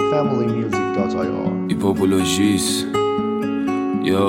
familymusic.ir. Hippopologis. Yo.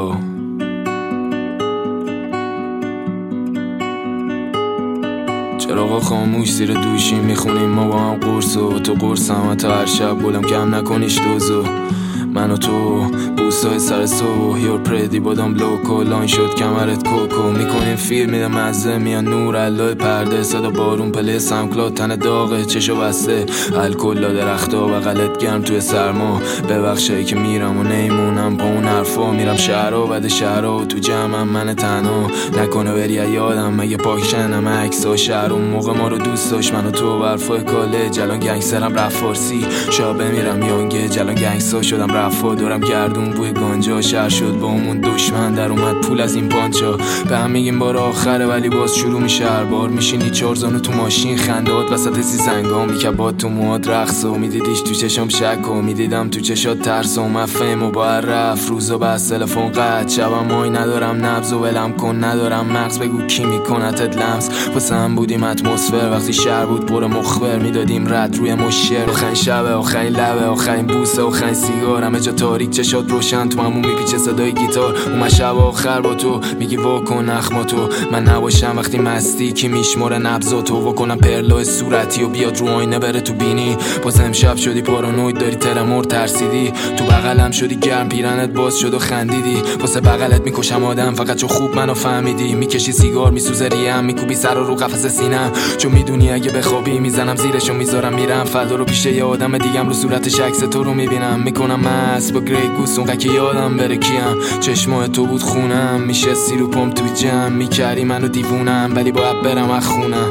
چراغا خاموش زیر دوشیم میخونیم ما با هم قرص و تو قرصم تا هر شب گلم کم نکنیش دوزو من و تو بوسای سر سو یور پردی بادام لوکو لان شد کمرت کوکو میکنیم فیلم میده مزه میان نور علای پرده صدا بارون پله سمکلاد تن داغه چشو بسته الکل لا درختا و غلط گرم توی سرما ببخشایی که میرم و نیمونم با اون حرفا میرم شهرها بعد شهرها تو جمعم من تنها نکنه بری یادم مگه پاکشنم عکسا شهر اون موقع ما رو دوست داشت من و تو برفای کاله جلان گنگسترم رفت فارسی شاب بمیرم یانگه جلان گنگستا شدم رفا دارم گردون بوی گانجا شهر شد با همون دشمن در اومد پول از این پانچا به هم میگیم بار آخره ولی باز شروع میشه هر بار میشینی چهار زانو تو ماشین خندهات وسط سیزنگا میکبات تو موهات رقص و میدیدیش تو چشم شک و میدیدم تو چشات ترس و مفهم و با رفت روزا بس تلفن قطع شبم مای ندارم نبض و ولم کن ندارم مغز بگو کی میکنتت لمس واسه هم بودیم اتمسفر وقتی شهر بود پر مخبر میدادیم رد روی مشر آخرین شب آخرین لبه آخرین بوسه آخرین سیگار همه جا تاریک چشات روشن تو همون میپیچه صدای گیتار اون شب آخر با تو میگی واکن نخماتو من نباشم وقتی مستی کی میشماره نبضاتو واکنم پرلای صورتی و بیاد رو آینه بره تو بینی باز امشب شدی پارانوید داری ترمور ترسیدی تو بغلم شدی گرم پیرنت باز شد و خندیدی واسه بغلت میکشم آدم فقط چون خوب منو فهمیدی میکشی سیگار میسوزه ریم میکوبی سر رو قفس سینم چون میدونی اگه بخوابی میزنم زیرشو میذارم میرم فردا رو پیش یه آدم دیگم رو صورتش عکس تو رو میبینم میکنم مست با گری گوس اون که یادم بره کیم چشمای تو بود خونم میشه رو پام تو جمع میکردی منو دیوونم ولی باید برم از خونم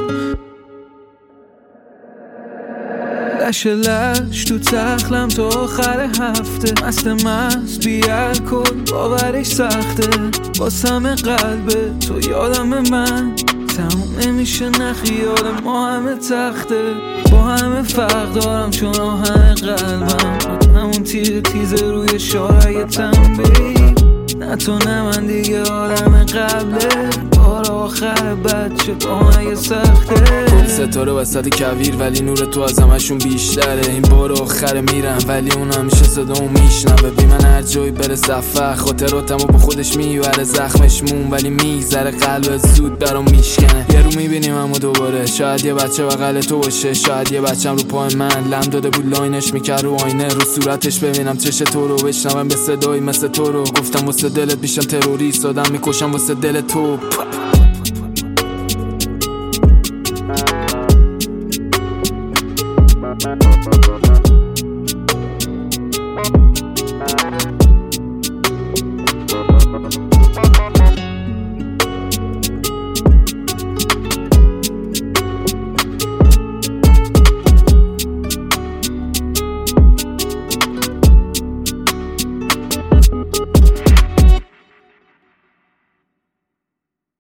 لش لش تو تخلم تا آخر هفته مست بی الکل باورش سخته واسم قلب تو یادم من تموم نمیشه نه خیال ما همه تخته با همه فرق دارم چون آهن قلبم همون تیر تیز روی شارعیتم نه تو نه من دیگه آدم قبله بار آخر بچه با یه سخته ستاره وسط کویر ولی نور تو از همشون بیشتره این بار آخر میرم ولی اون همیشه صدامو میشنوه بی من هر جایی بره سفر خاطراتمو با خودش میبره زخمش مون ولی میگذره قلب زود برام میشکنه یه رو میبینیم همو دوباره شاید یه بچه بغل تو باشه شاید یه بچم رو پای من لم داده بود لاینش میکرد رو آینه رو صورتش ببینم چش تو رو بشنوم به صدایی مثل تو رو گفتم واسه دلت میشم تروریست آدم میکشم واسه دل تو